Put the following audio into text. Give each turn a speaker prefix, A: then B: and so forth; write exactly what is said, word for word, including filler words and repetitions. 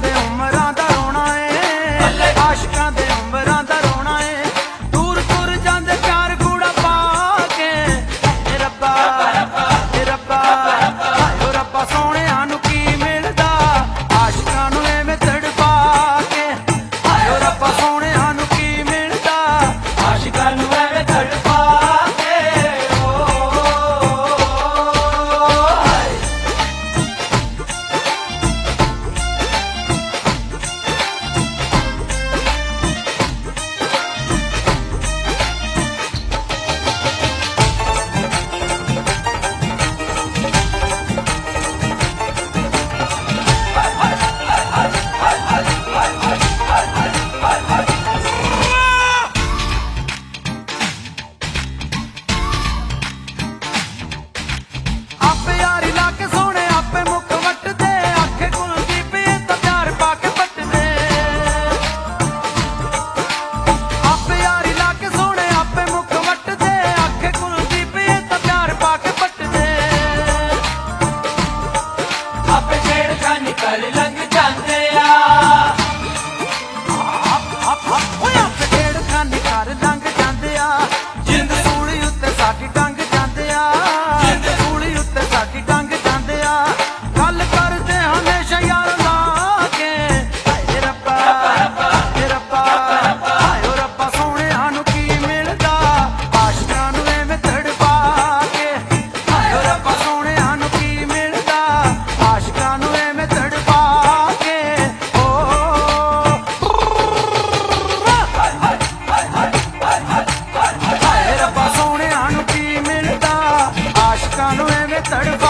A: दे उमरां दा रोना है, आशिकां दे उमरां दा रोना है। दूर तुर जांदे प्यार कूड़ा पा के, ए रब्बा ए रब्बा हाय ओ रब्बा सोहणिया नूं की मिलदा आशिकां नूं एवें तड़पा के। हाय ओ रब्बा सोहणिया नूं की मिलदा आशिकां नूं एवें तड़पा के। आपे यारी ला के सोने आपे मुख वट दे, आखे कुलदीप ये तो प्यार पाके पट दे। आपे यारी ला के सोने आपे मुख वट दे, आखे कुलदीप ये तो प्यार पाके पट दे। आपे छेड़खानी कर लंघ जांदे आ, ओए आपे छेड़खानी कर लंघ जांदे आ। जिंद सूली उत्ते साडी टंग जांदे आ, जिंद सूली उत्ते साडी टंग जांदे आ। गल करदे हमेशा यार ला के, हाय रब्बा ए रब्बा हाय ओ रब्बा सोहणिया नूं की मिलदा आशिकां नूं एवें तड़पा के। हाय ओ रब्बा सोहणिया नूं की मिलदा आशिकां नूं एवें तड़पा के। ओ हाय रब्बा सोहणिया नूं की मिलदा आशिकां नूं एवें तड़पा